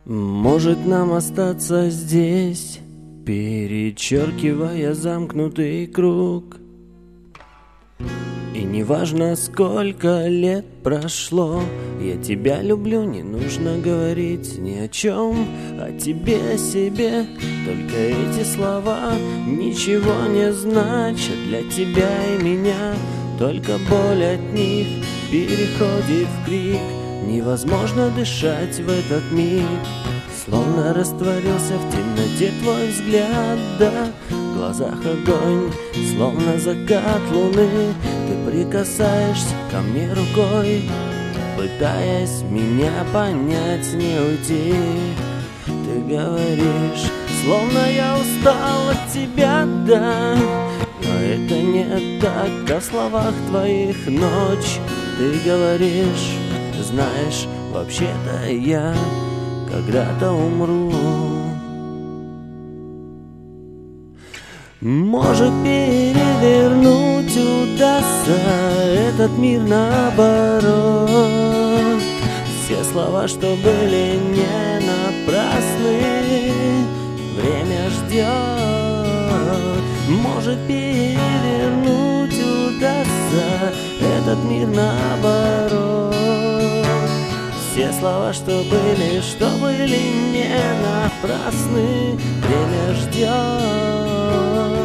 Может нам остаться здесь, перечеркивая замкнутый круг. И неважно, сколько лет прошло, я тебя люблю, не нужно говорить ни о чем, о тебе, о себе. Только эти слова ничего не значат для тебя и меня. Только боль от них переходит в крик. Невозможно дышать в этот миг. Словно растворился в темноте твой взгляд, да, в глазах огонь, словно закат луны. Ты прикасаешься ко мне рукой, пытаясь меня понять, не уйти. Ты говоришь, словно я устал от тебя, да, но это не так, о словах твоих ночь. Ты говоришь, знаешь, вообще-то я когда-то умру. Может, перевернуть удастся этот мир наоборот. Все слова, что были не напрасны, время ждет. Может, перевернуть удастся этот мир наоборот. Все слова, что были не напрасны, время ждет.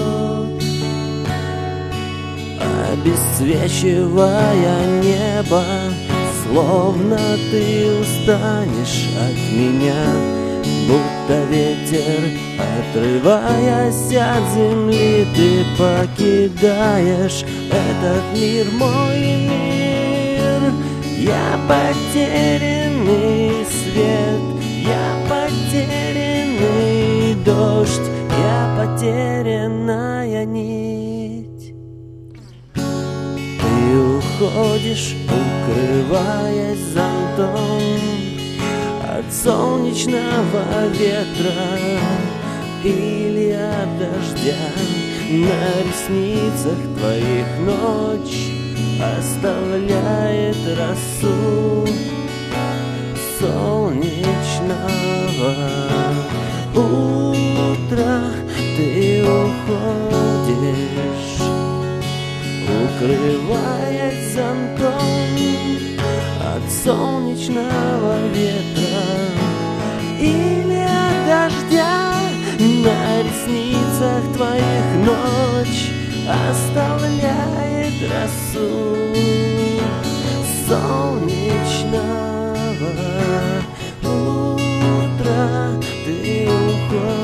Обесцвечивая небо, словно ты устанешь от меня, будто ветер, отрываясь от земли, ты покидаешь этот мир, мой мир. Я потерянный свет, я потерянный дождь, я потерянная нить. Ты уходишь, укрываясь зонтом от солнечного ветра или от дождя. На ресницах твоих ночь оставляет росу солнечного утра. Ты уходишь, укрываясь зонтом от солнечного ветра или от дождя. На ресницах твоих ночь оставляет росу солнечного утра. Ты уходишь.